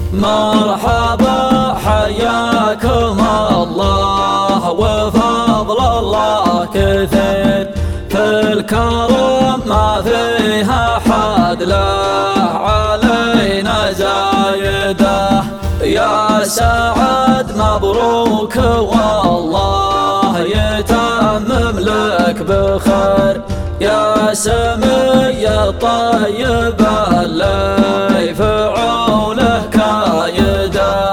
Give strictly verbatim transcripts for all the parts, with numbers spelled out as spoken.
مرحبا حياكم الله وفضل الله كثير في الكرم ما فيها حد له علينا زايده يا سعد مبروك والله يتمم لك بخير يا سمي الطيب اللي فعوله كايده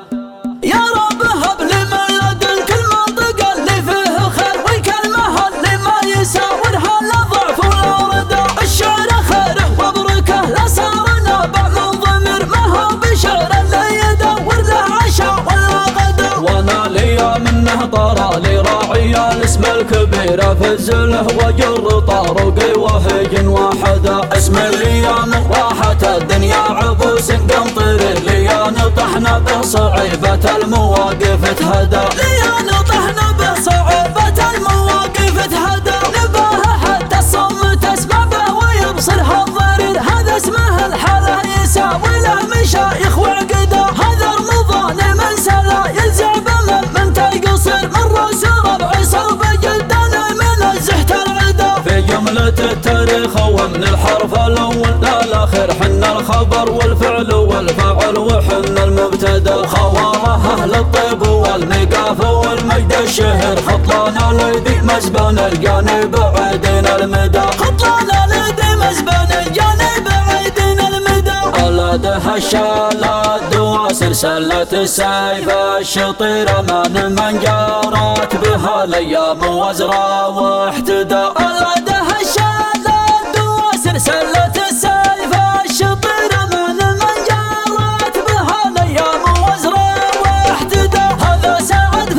يا رب هب لي من لدنك المنطقة اللي فيه خير والكلمة اللي ما يساورها لا ضعف ولا ردى الشعر خيره وبركه لا صار نابع من ضمير ما هو بشعر اللي يدور له عشاء ولا غدا وانا لي منه طرى لي راعي الاسم الكبير افزله وجر طارقي وهج وحدا اسم الايام راحة الدنيا عبوس قنطر ليان طحنا بصعيبة المواقف تهدى ليان طحنا بصعيبة المواقف تهدى نباه حتى الصمت اسبابه ويبصرها الضرير هذا اسمه الحالة يساوي له مشايخ وعقده هذا رمضان من سلا يلزع بمن من تقصر من راس ربع صوب جلدنا من زحت العدا في جملة التاريخ ومن الحرف الاول لا الاخر حنا الخبر والفعل والفاعل وحنا المبتدا خواره اهل الطيب والمقاف والمجد الشهر خطلان الايدي مزبان الجانب بعيدين المدى خطلان الايدي مزبان الجانب بعيدين المدى اولاده الشالات دواسر سلة السيف الشطير امان من جارت بها الايام وزرا واحتدى اولاده الشالات دواسر سلة السيف الشطير امان من جارت بها الايام وزرا واحتدى هذا سعد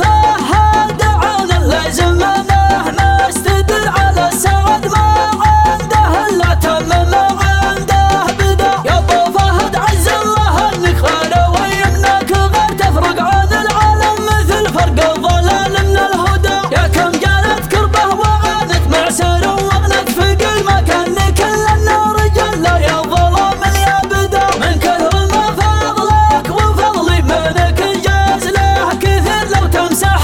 فهد عون اللازم منه نستدل على السعد ما عنده الا تم ما عنده بدا يا ابو فهد عز الله انك خير ويمنك غير تفرق عن العالم مثل فرق الضلال من الهدى يا كم جالت كربه وعانت معسر واغنت فقل ما كان كل النار جل يا ظلام يا بدا من كثر ما فضلك وفضلي منك جاز له كثير لو تمسح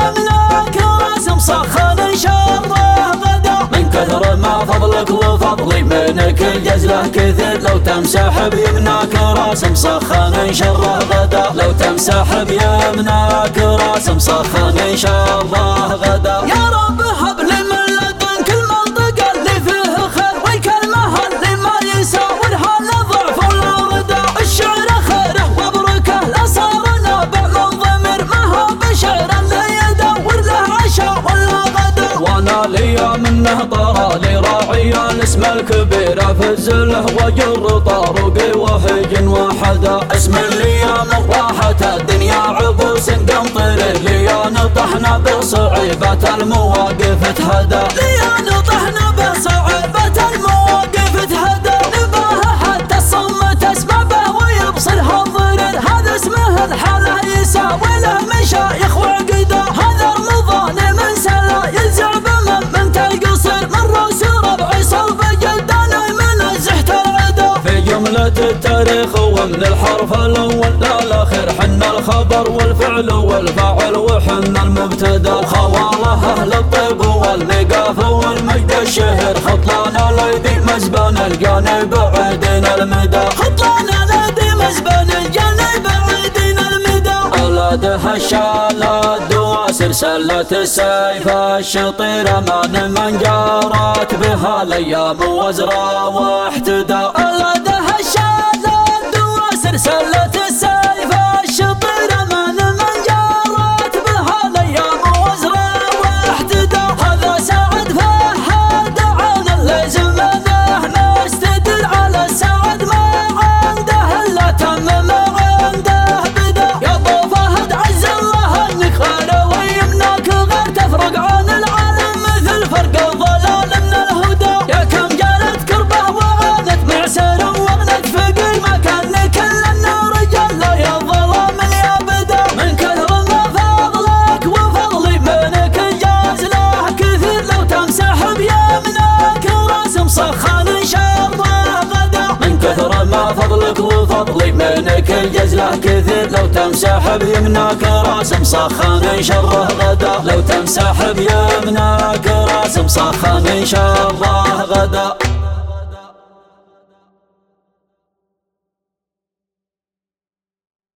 بيمنك راس مسخن ان شاء الله غدا من كثر ما فضلك وفضلي منك الجزله كثير لو تمسح بيمناك راس مسخن ان شره غدا لو تمسح بيمناك راس مسخن ان شاء الله غدا يا رب هب لي من لدنك المنطقة اللي فيه خير والكلمة اللي ما يساورها لا ضعف ولا ردى الشعر خيره وبركه لا صار نابع من ضمير ما هو بشعر اللي يدور له عشاء ولا غدا وانا لي منه طرى لي راعي الاسم الكبير افزله وجر طارقي وهج وحدا اسم الايام راحة الدنيا عبوس قنطر ليان طحنا بصعيبة المواقف تهدى ليان طحنا بصعيبة المواقف تهدى نباه حتى الصمت اسبابه ويبصرها الضرير هذا اسمه الحالة يساوي له مشايخ وعقده هذا رمضان من سلا يلزع بمن من تقصر من راس ربع صوب جلدنا من زحت العدا في جملة التاريخ ومن الحرف الاول لا الاخر حنا الخبر والفعل والفاعل وحنا المبتدا خواره اهل الطيب والمقاف والمجد الشهر خطلان الايدي مزبان الجانب بعيدين المدى خطلان الايدي مزبان الجانب بعيدين المدى اولاده الشالات دواسر سلة السيف الشطير امان من جارت بها الايام وزرا واحتدى اولاده الشالات دواسر سلة السيف الشطير امان من جارت بها الايام وزرا واحتدى هذا سعد فهد عون اللازم منه نستدل على السعد ما عنده الا تم ما عنده بدا يا ابو فهد عز الله انك خير ويمنك غير تفرق عن العالم مثل فرق الضلال من الهدى يا كم جالت كربه وعانت معسر فضلك وفضلي منك الجزلة كثير، لو تمسح بيمناك راس مصخن شره غدا، لو تمسح بيمناك راس مصخن شره غدا.